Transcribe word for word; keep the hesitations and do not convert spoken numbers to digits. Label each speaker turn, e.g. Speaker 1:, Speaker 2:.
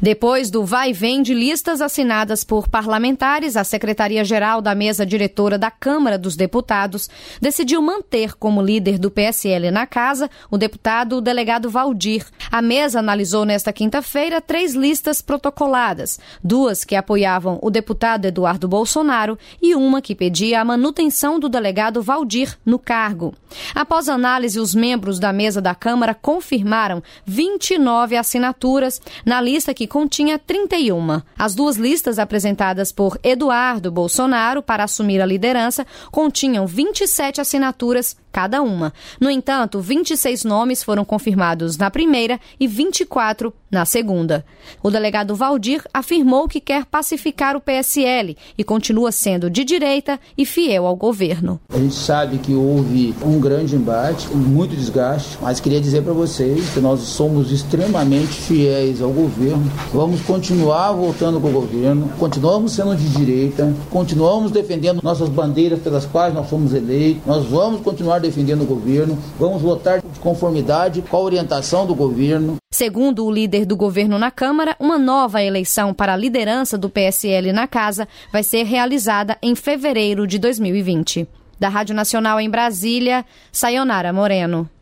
Speaker 1: Depois do vai e vem de listas assinadas por parlamentares, a Secretaria-Geral da Mesa Diretora da Câmara dos Deputados decidiu manter como líder do P S L na casa o deputado delegado Valdir. A mesa analisou nesta quinta-feira três listas protocoladas, duas que apoiavam o deputado Eduardo Bolsonaro e uma que pedia a manutenção do delegado Valdir no cargo. Após análise, os membros da mesa da Câmara confirmaram vinte e nove assinaturas na lista que continha trinta e uma. As duas listas apresentadas por Eduardo Bolsonaro para assumir a liderança continham vinte e sete assinaturas cada uma. No entanto, vinte e seis nomes foram confirmados na primeira e vinte e quatro na segunda. O delegado Valdir afirmou que quer pacificar o P S L e continua sendo de direita e fiel ao governo.
Speaker 2: A gente sabe que houve um grande embate, muito desgaste, mas queria dizer para vocês que nós somos extremamente fiéis ao governo. Vamos continuar votando com o governo, continuamos sendo de direita, continuamos defendendo nossas bandeiras pelas quais nós fomos eleitos, nós vamos continuar defendendo o governo, vamos votar de conformidade com a orientação do governo.
Speaker 1: Segundo o líder do governo na Câmara, uma nova eleição para a liderança do P S L na casa vai ser realizada em fevereiro de dois mil e vinte. Da Rádio Nacional em Brasília, Sayonara Moreno.